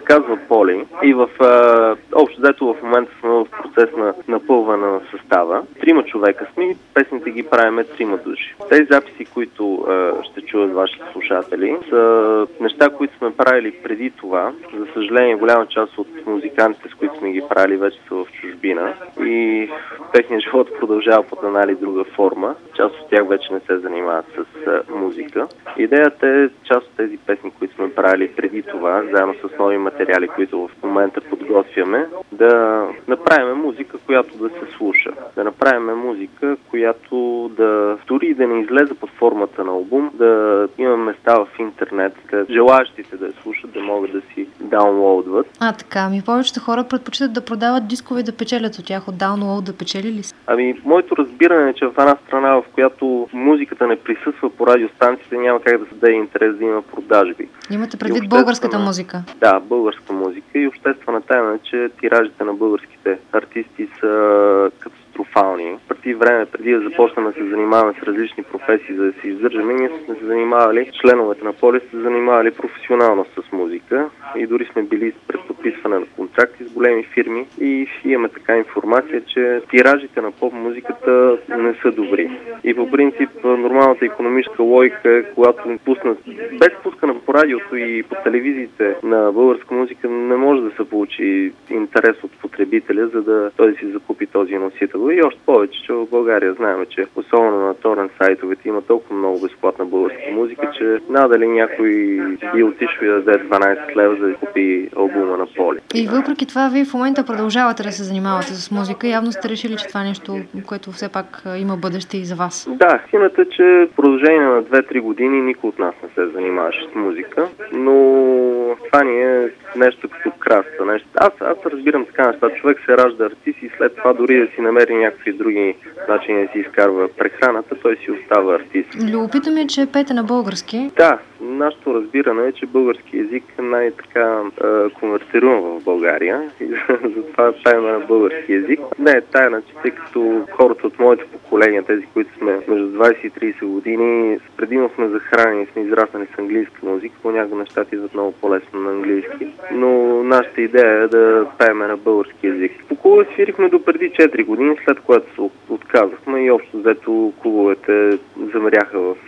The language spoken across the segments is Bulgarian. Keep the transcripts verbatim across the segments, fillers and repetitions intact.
казва Поли и в а, общо взето в момента сме в процес на напълване на състава. Трима човека сме и песните ги правиме трима души. Тези записи, които а, ще чуят вашите слушатели, са неща, които сме правили преди това. За съжаление, голяма част от музикантите, с които сме ги правили, вече са в чужбина и техният живот продължава под една или друга форма. Част от тях вече не се занимават с а, музика. Идеята е част от тези песни, които сме правили преди това, заедно с нови материали, които в момента подготвяме, да направим музика, която да се слуша. Да направим музика, която да дори да не излезе под формата на албум, да има места в интернет, да желаящите да я слушат, да могат да си даунлоудват. А, така, ми повечето хора предпочитат да продават дискове и да печелят от тях, от даунлоуд да печели ли са? Ами, моето разбиране е, че в една страна, в която музиката не присъства по радиостанциите, няма как да се даде интерес да има продажби. Имате предвид българската музика? Да, българска музика и обществена тайна е, че тиражите на българските артисти са катастрофални. Преди време, преди да започнем да се занимаваме с различни професии, за да се издържаме, ние сме се занимавали, членовете на Поли се занимавали професионално с музика и дори сме били пред подписване на контракти с големи фирми и имаме така информация, че тиражите на поп-музиката не са добри. И по принцип нормалната икономическа логика е, когато пуснат, без пускане по радиото и по телевизиите на българска музика, не може да се получи интерес от потребителя, за да той да си закупи този носител. И още повече, че в България знаем, че особено на торрент сайтовете има толкова много безплатна българска музика, че надали някой би отишъл и да даде дванайсет лева за да купи албума на Поли. И въпреки това, вие в момента продължавате да се занимавате с музика. Явно сте решили, че това е нещо, което все пак има бъдеще и за вас. Да, истината е, че в продължение на две-три години никой от нас не се занимаваше с музика, но това ни е нещо като краста. Нещо. Аз, аз разбирам така неща. Човек се ражда артист и след това дори да си намери някакви други начини да си изкарва прехраната, той си остава артист. Любопитно ми е, че пеете на български. Да, нашето разбиране е, че български език е най-така е, конвертируем в България и затова пеем на български език. Не е тайна, че тъй като хората от моето поколение, тези, които сме между двайсет и трийсет години, предимно сме захранени, сме израснали с английска музика, понякога нещата идват много по-лесно на английски, но нашата идея е да пеем на български език. По клубове свирихме до преди четири години, след което се отказахме и общо взето клубовете замряха в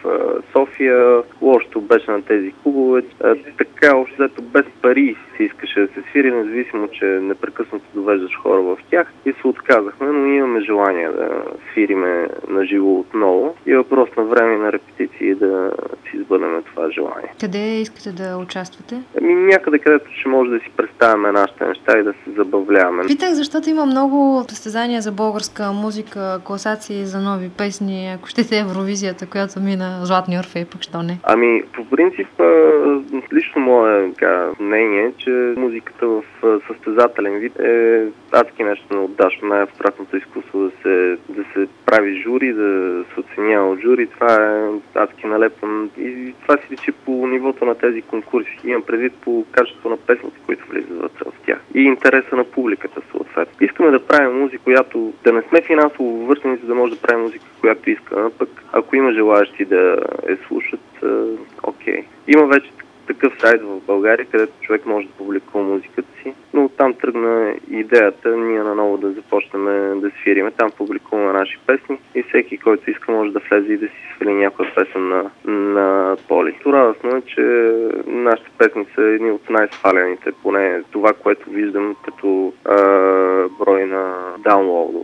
София. Лошото беше на тези клубове. Така, общо взето без пари се искаше да се свири, независимо, че непрекъснато довеждаш хора в тях и се отказахме, но имаме желание да свириме на живо отново и въпрос на време и на репетиции да си сбъднем това желание. Къде искате да участвате? Ами някъде, където ще може да си представяме нашите неща и да се забавляваме. Питах, защото има много състезания за българска музика, класации за нови песни, ако щете Евровизията, която мина Златни Орфеи, пък що не? Ами, по принцип, лично мое мнение, че музиката в състезателен вид е адски нещо неотдашно, най-абстрактното изкуство да се, да се прави жури, да се оценява от жури. Това е адски налепен и това си личи по нивото на тези конкурси. Имам предвид по качеството на песните, които влизат в тях. И интереса на публиката съответно. Искаме да правим музика, която да не сме финансово вързани, за да може да правим музика, която искаме, пък ако има желаящи да я слушат, окей. Има вече такъв сайт в България, където човек може да публикува музиката си, но оттам тръгна идеята ние наново да започнем да свириме. Там публикуваме наши песни и всеки, който иска, може да влезе и да си свали някоя песен на, на Поли. Радостно е, че нашите песни са едни от най-свалените, поне това, което виждам като а, брой на даунлоуд